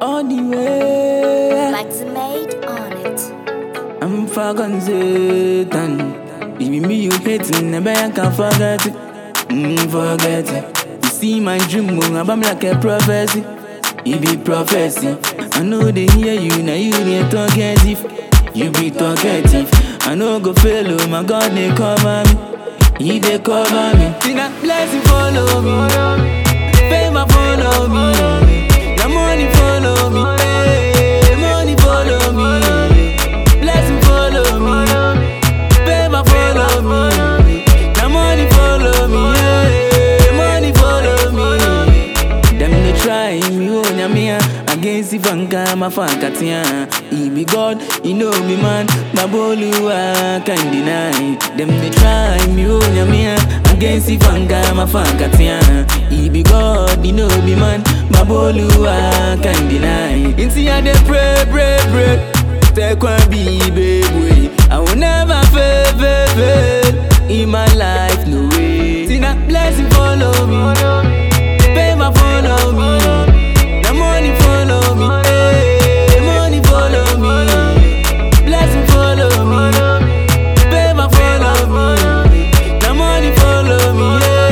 all the way. Like the maid on it. I'm fucking Satan. Baby, me you hating, never I can forget it. Forget it. You see my dream, I'm like a prophecy. It be prophecy. I know they hear you, now you be talkative. You be talkative. I know go fail, oh my God, they cover me. He they cover me. See that blessing follow me. Fame follow me. The money follow me. Hey, money follow me. Blessing follow me. Fame follow me. The money follow me. Hey, money follow me. Them they try me, oh nyamia. Against the fanka, my fankatia. He be God, he know me man. Babolu, I can't deny. Them they try me, oh nyamia. Against the fanka, my fankatia. He be God, he know me man. Babolu, I can't deny. Inti I dey pray. Take one be baby. I will never fail in my life, no way. See that blessing follow me. Pay my follow me. The money follow me. Hey, money follow me. Blessing follow me. Pay my follow me. The money follow me.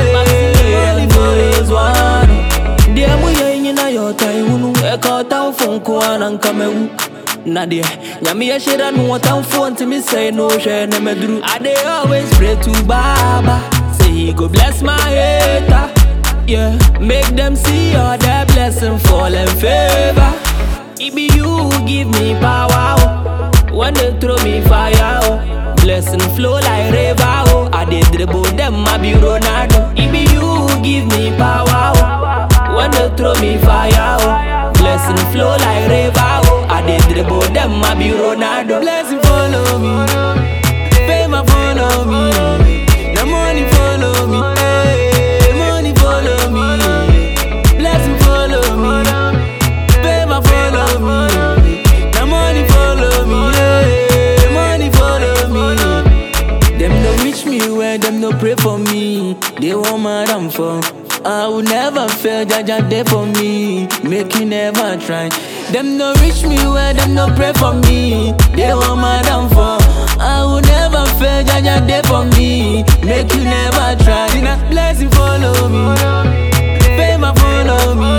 Hey, money follows one. Dear Muya in your time, I caught down from Kuan and Kamewu. Nadia, Yamia Sheda no what I'm for to me say no share never drew. I they always pray to Baba. Say he go bless my hater. Yeah, make them see all that blessing fall in favor. It be you who give me power. When they throw me fire, blessing flow like river. I did dribble them, I be Ronaldo. It be you who give me power. When they throw me fire, blessing flow like river. I did dribble them, I be Ronaldo. Blessing follow me. Fame follow me. The money follow me. Hey, money follow me. Blessing follow me. Fame follow me. The money follow me. Hey, money follow me. Them no reach me where them no pray for me. They want my downfall. I will never fail, Jaja there for me. Make you never try. Them no reach me where them no pray for me. They want my downfall. I will never fail, Jaja there for me. Make you never try. See that blessing follow me. Fame follow me.